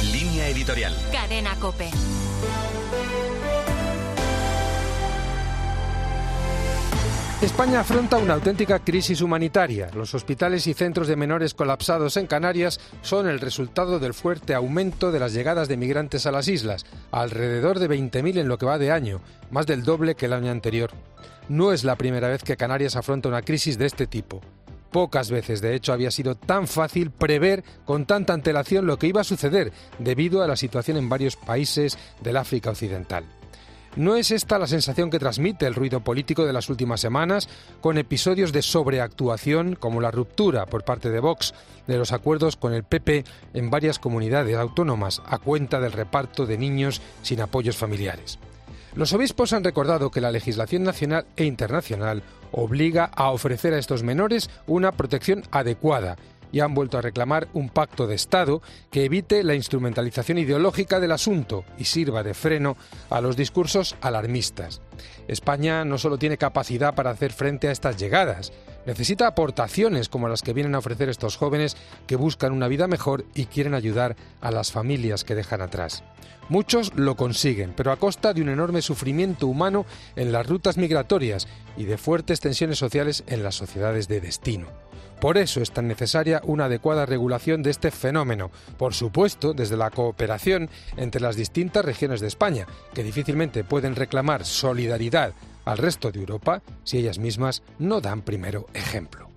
Línea editorial. Cadena COPE. España afronta una auténtica crisis humanitaria. Los hospitales y centros de menores colapsados en Canarias son el resultado del fuerte aumento de las llegadas de migrantes a las islas, alrededor de 20.000 en lo que va de año, más del doble que el año anterior. No es la primera vez que Canarias afronta una crisis de este tipo. Pocas veces, de hecho, había sido tan fácil prever con tanta antelación lo que iba a suceder debido a la situación en varios países del África Occidental. ¿No es esta la sensación que transmite el ruido político de las últimas semanas, con episodios de sobreactuación como la ruptura por parte de Vox de los acuerdos con el PP en varias comunidades autónomas a cuenta del reparto de niños sin apoyos familiares? Los obispos han recordado que la legislación nacional e internacional obliga a ofrecer a estos menores una protección adecuada y han vuelto a reclamar un pacto de Estado que evite la instrumentalización ideológica del asunto y sirva de freno a los discursos alarmistas. España no solo tiene capacidad para hacer frente a estas llegadas, necesita aportaciones como las que vienen a ofrecer estos jóvenes que buscan una vida mejor y quieren ayudar a las familias que dejan atrás. Muchos lo consiguen, pero a costa de un enorme sufrimiento humano en las rutas migratorias y de fuertes tensiones sociales en las sociedades de destino. Por eso es tan necesaria una adecuada regulación de este fenómeno, por supuesto desde la cooperación entre las distintas regiones de España, que difícilmente pueden reclamar solidaridad al resto de Europa si ellas mismas no dan primero ejemplo.